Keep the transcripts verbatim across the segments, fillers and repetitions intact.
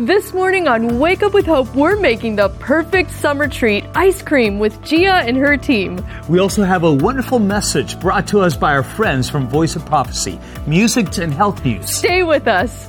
This morning on Wake Up with Hope, we're making the perfect summer treat, ice cream, with Gia and her team. We also have a wonderful message brought to us by our friends from Voice of Prophecy, music and health news. Stay with us.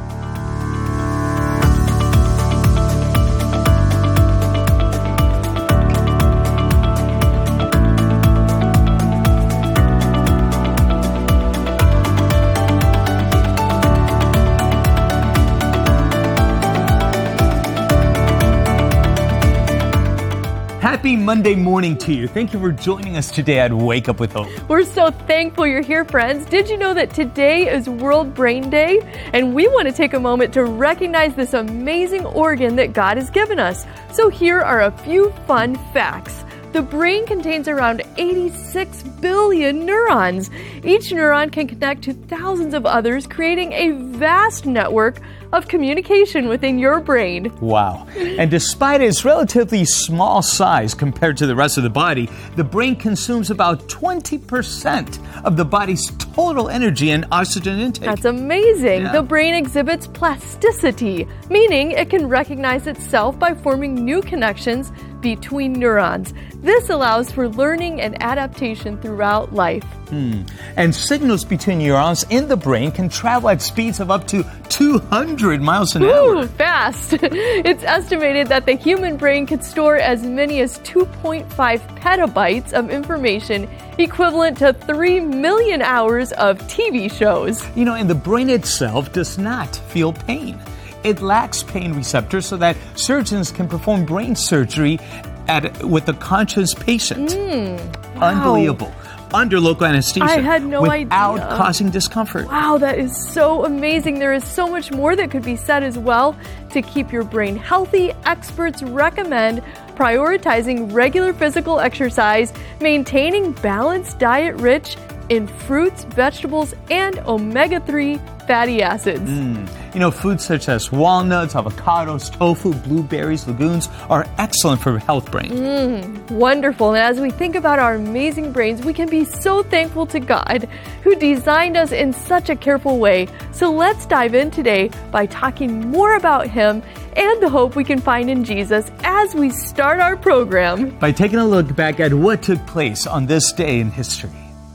Happy Monday morning to you. Thank you for joining us today at Wake Up with Hope. We're so thankful you're here, friends. Did you know that today is World Brain Day? And we want to take a moment to recognize this amazing organ that God has given us. So here are a few fun facts. The brain contains around eighty-six billion neurons. Each neuron can connect to thousands of others, creating a vast network of communication within your brain. Wow. And despite its relatively small size compared to the rest of the body, the brain consumes about twenty percent of the body's total energy and oxygen intake. That's amazing. Yeah. The brain exhibits plasticity, meaning it can recognize itself by forming new connections between neurons. This allows for learning and adaptation throughout life. Hmm. And signals between neurons in the brain can travel at speeds of up to two hundred miles an Ooh, hour. Fast! It's estimated that the human brain could store as many as two point five petabytes of information, equivalent to three million hours of T V shows. You know, and the brain itself does not feel pain. It lacks pain receptors so that surgeons can perform brain surgery at with a conscious patient. Mm, wow. Unbelievable. Under local anesthesia. I had no without idea. causing discomfort. Wow, that is so amazing. There is so much more that could be said as well. To keep your brain healthy, experts recommend prioritizing regular physical exercise, maintaining balanced diet rich in fruits, vegetables, and omega three fatty acids. Mm. You know, foods such as walnuts, avocados, tofu, blueberries, legumes are excellent for health brain. Mm, wonderful. And as we think about our amazing brains, we can be so thankful to God who designed us in such a careful way. So let's dive in today by talking more about Him and the hope we can find in Jesus as we start our program. By taking a look back at what took place on this day in history.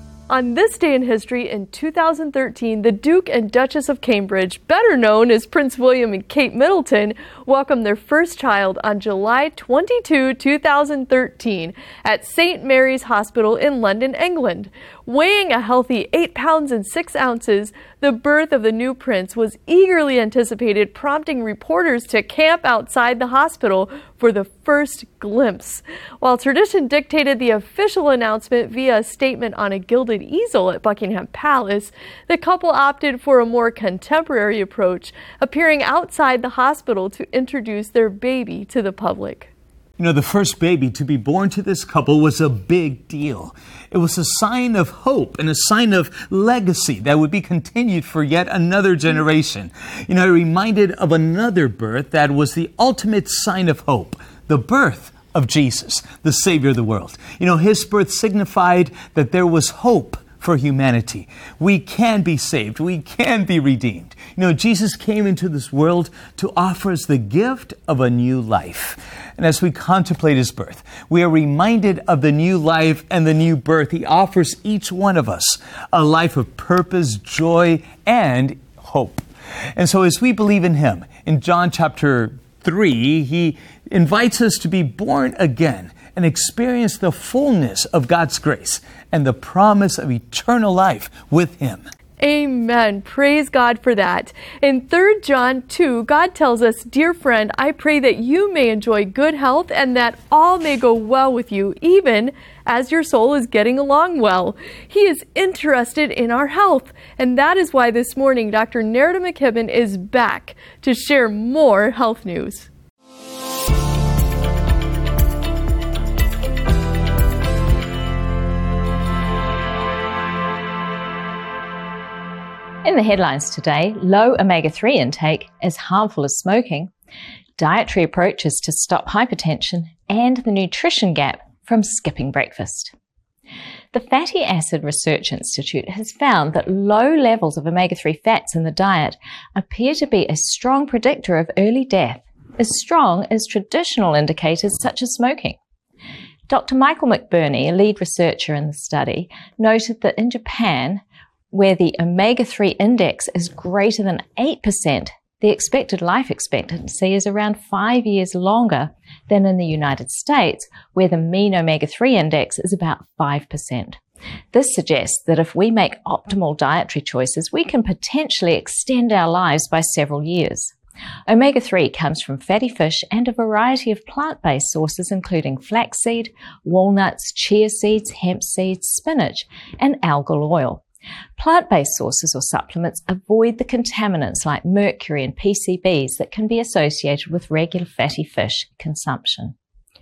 On this day in history, in two thousand thirteen, the Duke and Duchess of Cambridge, better known as Prince William and Kate Middleton, welcomed their first child on July twenty-second, two thousand thirteen, at Saint Mary's Hospital in London, England. Weighing a healthy eight pounds and six ounces, the birth of the new prince was eagerly anticipated, prompting reporters to camp outside the hospital for the first glimpse. While tradition dictated the official announcement via a statement on a gilded easel at Buckingham Palace, the couple opted for a more contemporary approach, appearing outside the hospital to introduce their baby to the public. You know, the first baby to be born to this couple was a big deal. It was a sign of hope and a sign of legacy that would be continued for yet another generation. You know, it reminded of another birth that was the ultimate sign of hope, the birth of Jesus, the Savior of the world. You know, His birth signified that there was hope for humanity. We can be saved. We can be redeemed. You know, Jesus came into this world to offer us the gift of a new life. And as we contemplate His birth, we are reminded of the new life and the new birth He offers each one of us, a life of purpose, joy, and hope. And so as we believe in Him, in John chapter three, He invites us to be born again and experience the fullness of God's grace and the promise of eternal life with Him. Amen. Praise God for that. In Third John two, God tells us, "Dear friend, I pray that you may enjoy good health and that all may go well with you, even as your soul is getting along well." He is interested in our health, and that is why this morning Doctor Nerida McKibben is back to share more health news. In the headlines today, low omega three intake is harmful as smoking, dietary approaches to stop hypertension, and the nutrition gap from skipping breakfast. The Fatty Acid Research Institute has found that low levels of omega three fats in the diet appear to be a strong predictor of early death, as strong as traditional indicators such as smoking. Doctor Michael McBurney, a lead researcher in the study, noted that in Japan, where the omega three index is greater than eight percent, the expected life expectancy is around five years longer than in the United States, where the mean omega three index is about five percent. This suggests that if we make optimal dietary choices, we can potentially extend our lives by several years. omega three comes from fatty fish and a variety of plant-based sources including flaxseed, walnuts, chia seeds, hemp seeds, spinach, and algal oil. Plant-based sources or supplements avoid the contaminants like mercury and P C Bs that can be associated with regular fatty fish consumption.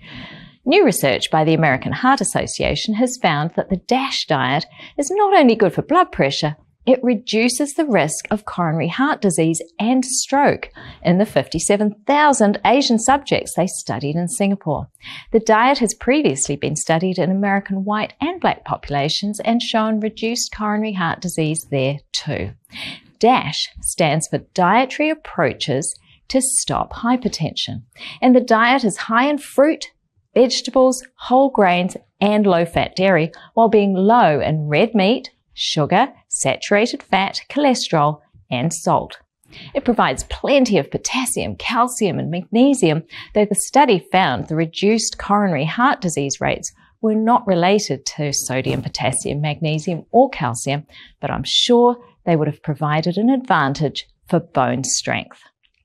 New research by the American Heart Association has found that the DASH diet is not only good for blood pressure, it reduces the risk of coronary heart disease and stroke in the fifty-seven thousand Asian subjects they studied in Singapore. The diet has previously been studied in American white and black populations and shown reduced coronary heart disease there too. DASH stands for Dietary Approaches to Stop Hypertension, and the diet is high in fruit, vegetables, whole grains, and low-fat dairy, while being low in red meat, sugar, saturated fat, cholesterol, and salt. It provides plenty of potassium, calcium, and magnesium, though the study found the reduced coronary heart disease rates were not related to sodium, potassium, magnesium, or calcium, but I'm sure they would have provided an advantage for bone strength.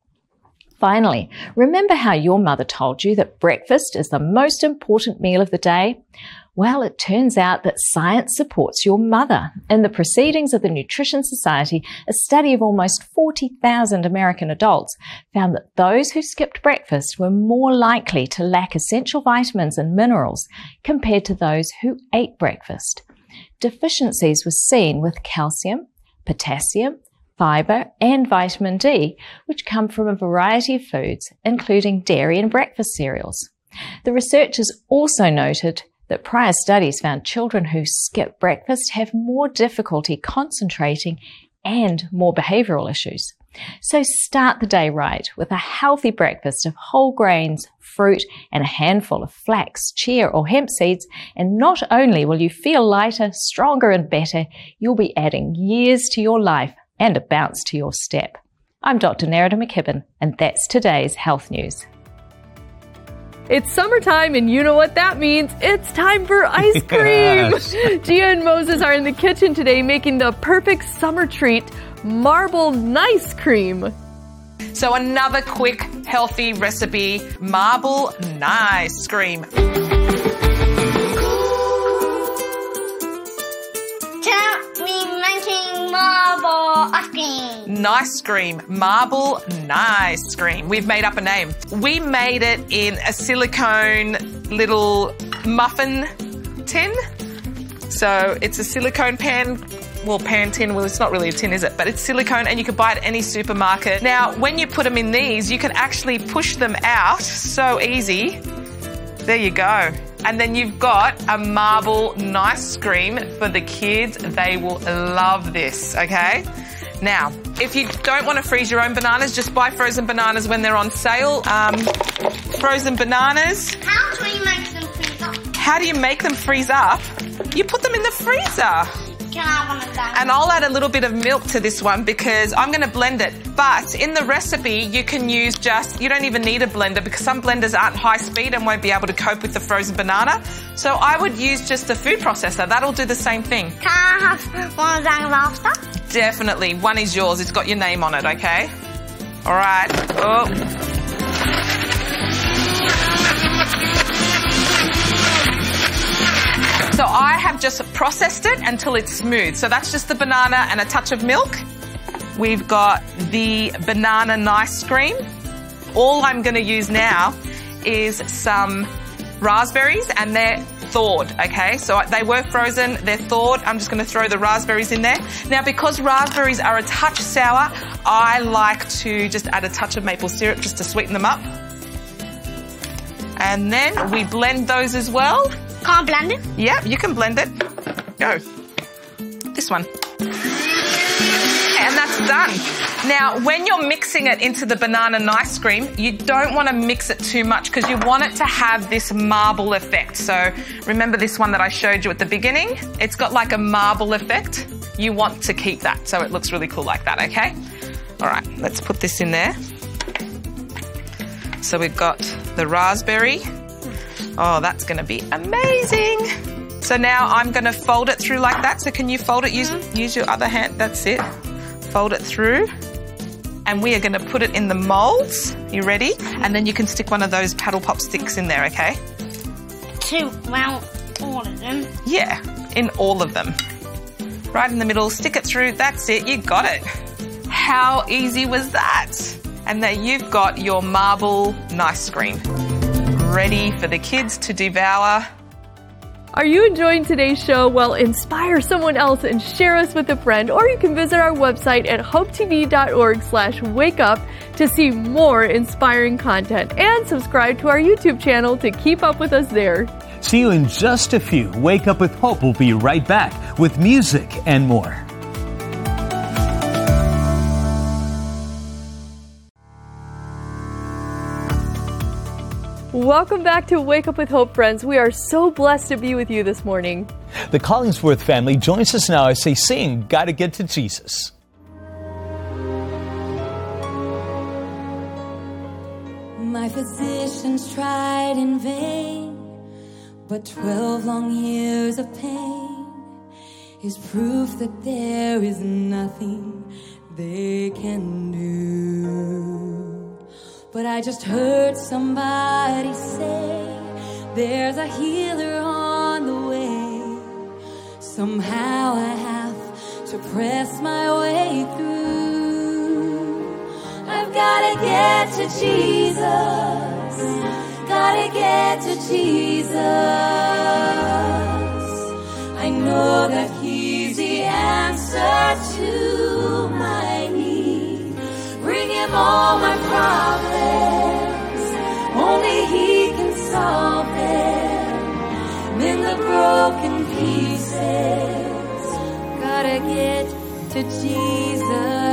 Finally, remember how your mother told you that breakfast is the most important meal of the day? Well, it turns out that science supports your mother. In the Proceedings of the Nutrition Society, a study of almost forty thousand American adults found that those who skipped breakfast were more likely to lack essential vitamins and minerals compared to those who ate breakfast. Deficiencies were seen with calcium, potassium, fiber, and vitamin D, which come from a variety of foods, including dairy and breakfast cereals. The researchers also noted that prior studies found children who skip breakfast have more difficulty concentrating and more behavioral issues. So start the day right with a healthy breakfast of whole grains, fruit, and a handful of flax, chia, or hemp seeds, and not only will you feel lighter, stronger, and better, you'll be adding years to your life and a bounce to your step. I'm Doctor Nerida McKibben, and that's today's health news. It's summertime, and you know what that means. It's time for ice cream. Gia and Moses are in the kitchen today making the perfect summer treat, marble nice cream. So another quick, healthy recipe, marble nice cream. Marble ice cream. Nice cream. Marble nice cream. We've made up a name. We made it in a silicone little muffin tin. So it's a silicone pan. Well, pan tin, well, it's not really a tin, is it? But it's silicone and you can buy it at any supermarket. Now, when you put them in these, you can actually push them out so easy. There you go. And then you've got a marble nice cream for the kids. They will love this, okay? Now, if you don't want to freeze your own bananas, just buy frozen bananas when they're on sale. Um, frozen bananas. How do you make them freeze up? How do you make them freeze up? You put them in the freezer. Can I have one of them? And I'll add a little bit of milk to this one because I'm going to blend it. But in the recipe, you can use just, you don't even need a blender because some blenders aren't high speed and won't be able to cope with the frozen banana. So I would use just the food processor. That'll do the same thing. Can I have one of them after? Definitely. One is yours. It's got your name on it, okay? All right. Oh. So I have just processed it until it's smooth. So that's just the banana and a touch of milk. We've got the banana nice cream. All I'm going to use now is some raspberries and they're thawed, okay? So they were frozen, they're thawed. I'm just going to throw the raspberries in there. Now, because raspberries are a touch sour, I like to just add a touch of maple syrup just to sweeten them up. And then we blend those as well. Can't blend it? Yeah, you can blend it. Go. This one. And that's done. Now, when you're mixing it into the banana nice cream, you don't want to mix it too much because you want it to have this marble effect. So remember this one that I showed you at the beginning? It's got like a marble effect. You want to keep that so it looks really cool like that, okay? All right, let's put this in there. So we've got the raspberry. Oh, that's going to be amazing. So now I'm going to fold it through like that. So can you fold it? Use, use your other hand. That's it. Fold it through. And we are going to put it in the molds. You ready? And then you can stick one of those paddle pop sticks in there, okay? Two, well, all of them. Yeah, in all of them. Right in the middle, stick it through. That's it. You got it. How easy was that? And there you've got your marble nice cream. Ready for the kids to devour. Are you enjoying today's show? Well, inspire someone else and share us with a friend, or you can visit our website at hopetv.org slash wake up to see more inspiring content and subscribe to our YouTube channel to keep up with us there. See you in just a few. Wake Up with Hope will be right back with music and more. Welcome back to Wake Up with Hope, friends. We are so blessed to be with you this morning. The Collingsworth family joins us now as they sing Gotta Get to Jesus. My physicians tried in vain, but twelve long years of pain is proof that there is nothing they can do. But I just heard somebody say there's a healer on the way. Somehow I have to press my way through. I've gotta get to Jesus. Gotta get to Jesus. I know that He's the answer to my need. Bring Him all my problems. Only He can solve them. Mend the broken pieces. Gotta get to Jesus.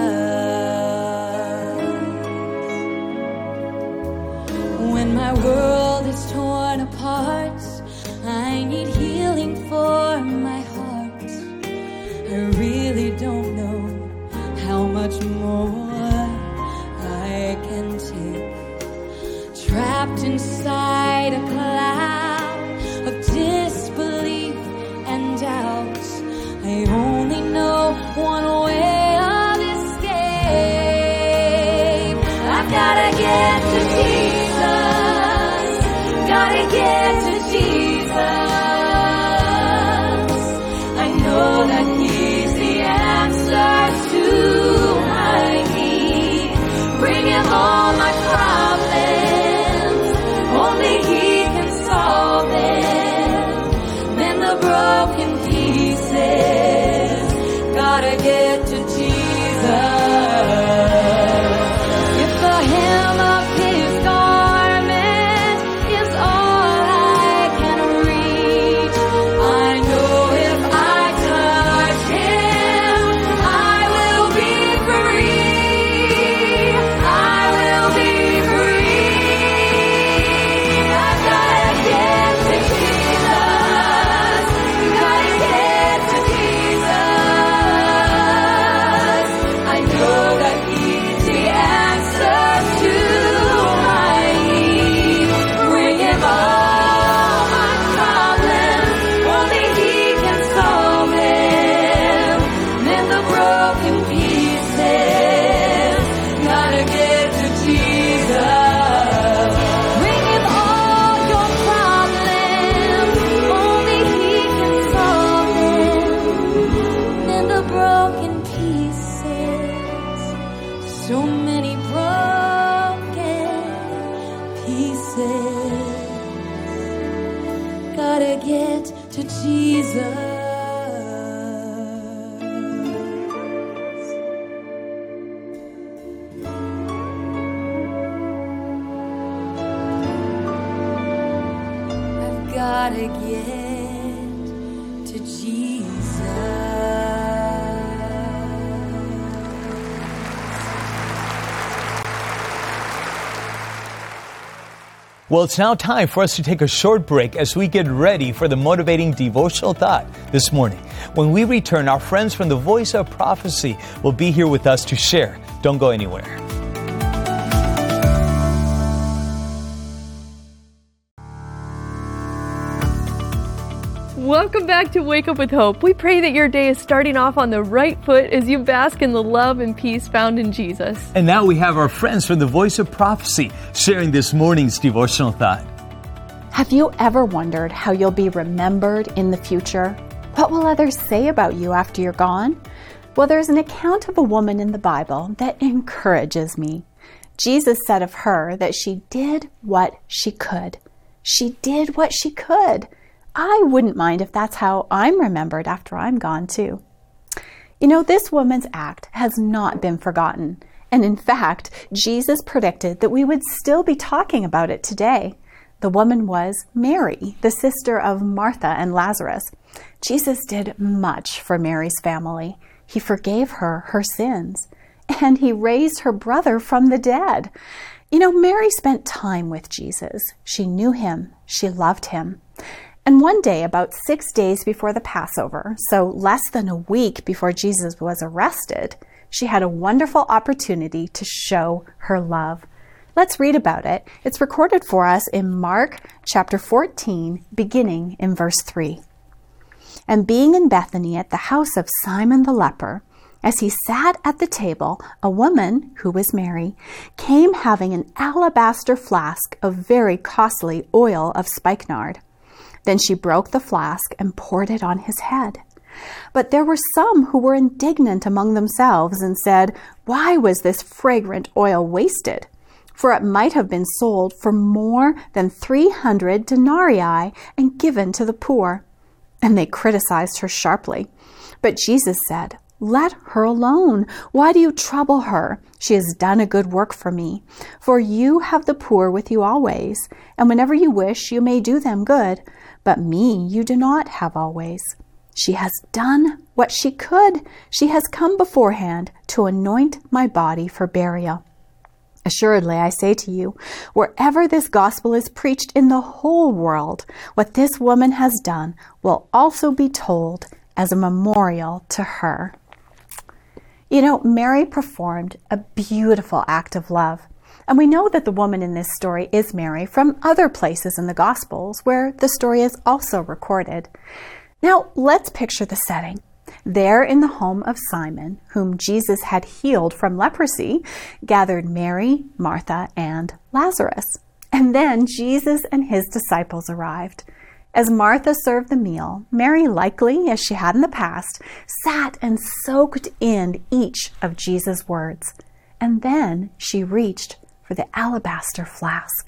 When my world is torn apart, I need healing for my heart. I really don't know how much more I can take. Trapped inside a cloud of disbelief and doubt, I only know one way of escape. I've gotta get to Jesus. Gotta get to Jesus. I know that He's the answer to my need. Bring Him all my problems. Only He can solve them. Mend the broken pieces. Gotta get to Jesus. If the hem of His garment is all I can reach, I know if I touch Him, I will be free. I will be free. I've gotta get to Jesus. Gotta get to Jesus. I know that He's the answer to my need. Bring Him all my problems. Only He can solve them. Mend the broken pieces. Gotta get to Jesus. Bring Him all your problems. Only He can solve them. Mend the broken pieces. So many broken pieces. Gotta get to Jesus. I've gotta get to Jesus. Well, it's now time for us to take a short break as we get ready for the motivating devotional thought this morning. When we return, our friends from the Voice of Prophecy will be here with us to share. Don't go anywhere. Welcome back to Wake Up with Hope. We pray that your day is starting off on the right foot as you bask in the love and peace found in Jesus. And now we have our friends from the Voice of Prophecy sharing this morning's devotional thought. Have you ever wondered how you'll be remembered in the future? What will others say about you after you're gone? Well, there's an account of a woman in the Bible that encourages me. Jesus said of her that she did what she could. She did what she could. I wouldn't mind if that's how I'm remembered after I'm gone too. You know, this woman's act has not been forgotten. And in fact, Jesus predicted that we would still be talking about it today. The woman was Mary, the sister of Martha and Lazarus. Jesus did much for Mary's family. He forgave her her sins, and he raised her brother from the dead. You know, Mary spent time with Jesus. She knew him. She loved him. And one day, about six days before the Passover, so less than a week before Jesus was arrested, she had a wonderful opportunity to show her love. Let's read about it. It's recorded for us in Mark chapter fourteen, beginning in verse three. And being in Bethany at the house of Simon the leper, as he sat at the table, a woman, who was Mary, came having an alabaster flask of very costly oil of spikenard. Then she broke the flask and poured it on his head. But there were some who were indignant among themselves and said, "Why was this fragrant oil wasted? For it might have been sold for more than three hundred denarii and given to the poor." And they criticized her sharply. But Jesus said, "Let her alone. Why do you trouble her? She has done a good work for me. For you have the poor with you always, and whenever you wish, you may do them good. But me you do not have always. She has done what she could. She has come beforehand to anoint my body for burial. Assuredly, I say to you, wherever this gospel is preached in the whole world, what this woman has done will also be told as a memorial to her." You know, Mary performed a beautiful act of love. And we know that the woman in this story is Mary from other places in the Gospels where the story is also recorded. Now, let's picture the setting. There in the home of Simon, whom Jesus had healed from leprosy, gathered Mary, Martha, and Lazarus. And then Jesus and his disciples arrived. As Martha served the meal, Mary, likely as she had in the past, sat and soaked in each of Jesus' words. And then she reached for the alabaster flask.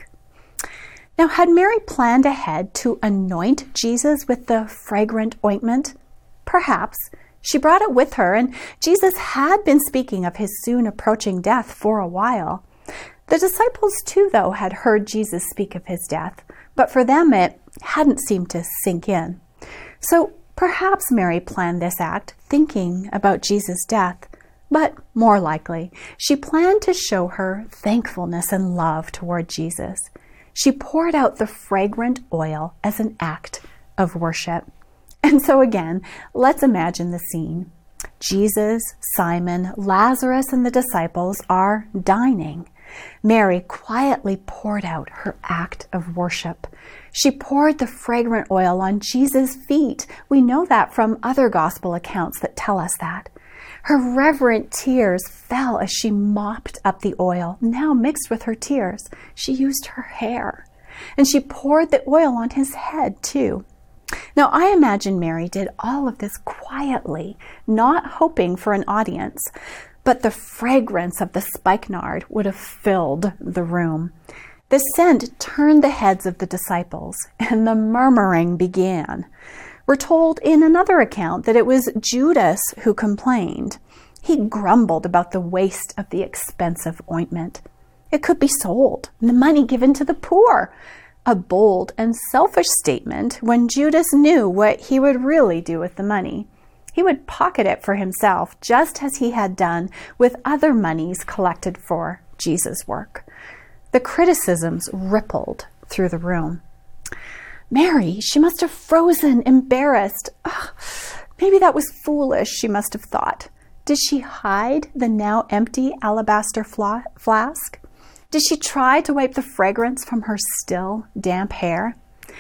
Now, had Mary planned ahead to anoint Jesus with the fragrant ointment? Perhaps. She brought it with her, and Jesus had been speaking of his soon approaching death for a while. The disciples too, though, had heard Jesus speak of his death, but for them it hadn't seemed to sink in. So perhaps Mary planned this act thinking about Jesus' death. But more likely, she planned to show her thankfulness and love toward Jesus. She poured out the fragrant oil as an act of worship. And so again, let's imagine the scene. Jesus, Simon, Lazarus, and the disciples are dining. Mary quietly poured out her act of worship. She poured the fragrant oil on Jesus' feet. We know that from other gospel accounts that tell us that. Her reverent tears fell as she mopped up the oil, now mixed with her tears. She used her hair, and she poured the oil on his head too. Now, I imagine Mary did all of this quietly, not hoping for an audience, but the fragrance of the spikenard would have filled the room. The scent turned the heads of the disciples, and the murmuring began. We're told in another account that it was Judas who complained. He grumbled about the waste of the expensive ointment. It could be sold and the money given to the poor. A bold and selfish statement when Judas knew what he would really do with the money. He would pocket it for himself, just as he had done with other monies collected for Jesus' work. The criticisms rippled through the room. Mary, she must have frozen, embarrassed. Ugh, maybe that was foolish, she must have thought. Did she hide the now empty alabaster fla- flask? Did she try to wipe the fragrance from her still damp hair?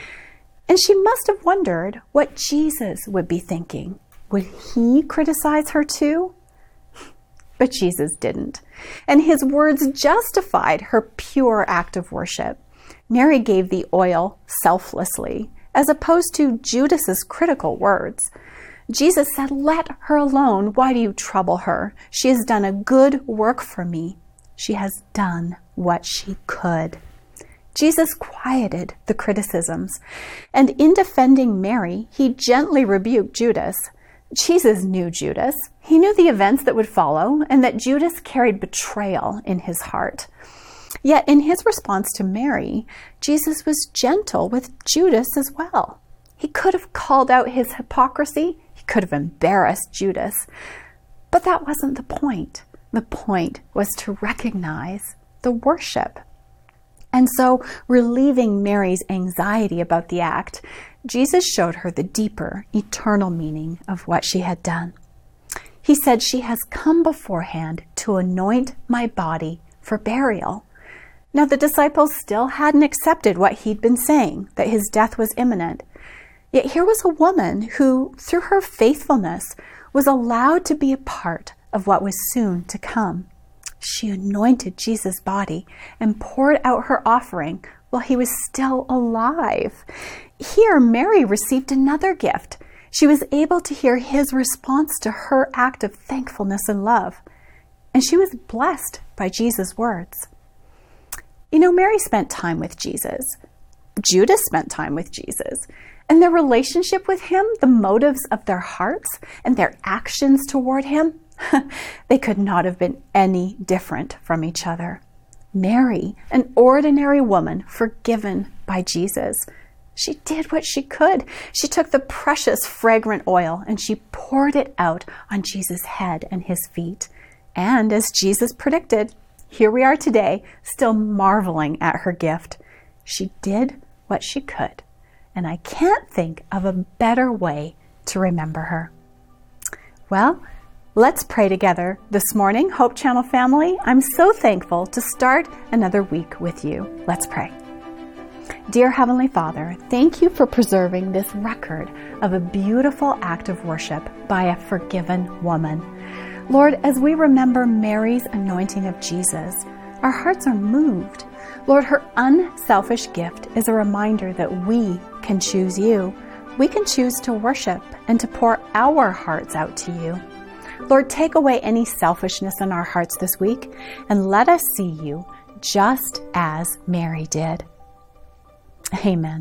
And she must have wondered what Jesus would be thinking. Would he criticize her too? But Jesus didn't, and his words justified her pure act of worship. Mary gave the oil selflessly, as opposed to Judas's critical words. Jesus said, "Let her alone. Why do you trouble her? She has done a good work for me. She has done what she could." Jesus quieted the criticisms, and in defending Mary, he gently rebuked Judas. Jesus knew Judas. He knew the events that would follow, and that Judas carried betrayal in his heart. Yet in his response to Mary, Jesus was gentle with Judas as well. He could have called out his hypocrisy. He could have embarrassed Judas. But that wasn't the point. The point was to recognize the worship. And so, relieving Mary's anxiety about the act, Jesus showed her the deeper, eternal meaning of what she had done. He said, "She has come beforehand to anoint my body for burial." Now, the disciples still hadn't accepted what he'd been saying, that his death was imminent. Yet here was a woman who, through her faithfulness, was allowed to be a part of what was soon to come. She anointed Jesus' body and poured out her offering while he was still alive. Here, Mary received another gift. She was able to hear his response to her act of thankfulness and love. And she was blessed by Jesus' words. You know, Mary spent time with Jesus. Judas spent time with Jesus. And their relationship with him, the motives of their hearts and their actions toward him, they could not have been any different from each other. Mary, an ordinary woman forgiven by Jesus, she did what she could. She took the precious fragrant oil and she poured it out on Jesus' head and his feet. And as Jesus predicted, here we are today, still marveling at her gift. She did what she could. And I can't think of a better way to remember her. Well, let's pray together this morning, Hope Channel family. I'm so thankful to start another week with you. Let's pray. Dear Heavenly Father, thank you for preserving this record of a beautiful act of worship by a forgiven woman. Lord, as we remember Mary's anointing of Jesus, our hearts are moved. Lord, her unselfish gift is a reminder that we can choose you. We can choose to worship and to pour our hearts out to you. Lord, take away any selfishness in our hearts this week and let us see you just as Mary did. Amen.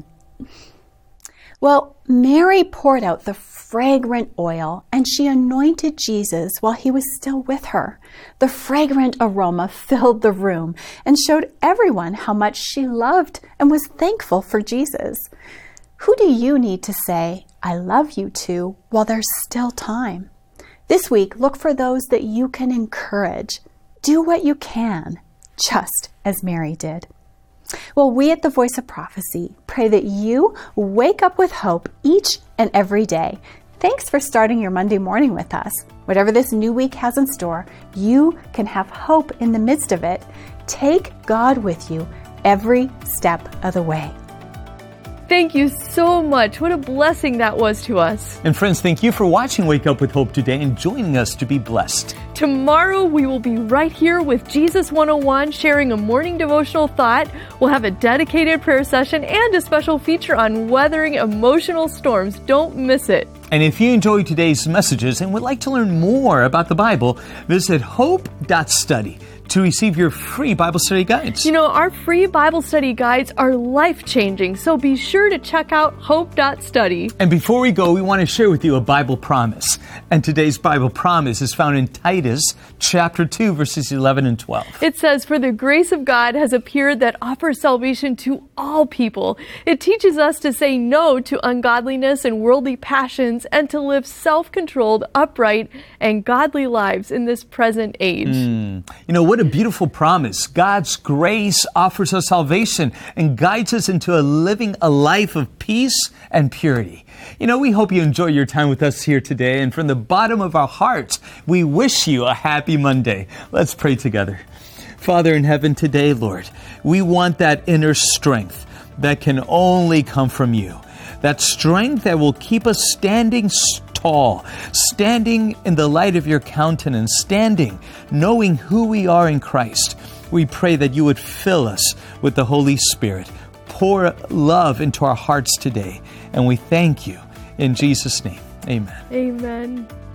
Well, Mary poured out the fragrant oil and she anointed Jesus while he was still with her. The fragrant aroma filled the room and showed everyone how much she loved and was thankful for Jesus. Who do you need to say, "I love you" to while there's still time? This week, look for those that you can encourage. Do what you can, just as Mary did. Well, we at the Voice of Prophecy pray that you wake up with hope each and every day. Thanks for starting your Monday morning with us. Whatever this new week has in store, you can have hope in the midst of it. Take God with you every step of the way. Thank you so much. What a blessing that was to us. And friends, thank you for watching Wake Up with Hope today and joining us to be blessed. Tomorrow we will be right here with Jesus one oh one, sharing a morning devotional thought. We'll have a dedicated prayer session and a special feature on weathering emotional storms. Don't miss it. And if you enjoyed today's messages and would like to learn more about the Bible, visit hope dot study to receive your free Bible study guides. You know, our free Bible study guides are life-changing, so be sure to check out hope dot study. And before we go, we want to share with you a Bible promise. And today's Bible promise is found in Titus chapter two, verses eleven and twelve. It says, "For the grace of God has appeared that offers salvation to all people. It teaches us to say no to ungodliness and worldly passions and to live self-controlled, upright, and godly lives in this present age." Mm. You know, what What a beautiful promise. God's grace offers us salvation and guides us into a living a life of peace and purity. You know, we hope you enjoy your time with us here today. And from the bottom of our hearts, we wish you a happy Monday. Let's pray together. Father in heaven, today, Lord, we want that inner strength that can only come from you. That strength that will keep us standing tall, standing in the light of your countenance, standing, knowing who we are in Christ. We pray that you would fill us with the Holy Spirit. Pour love into our hearts today. And we thank you. In Jesus' name, amen. Amen.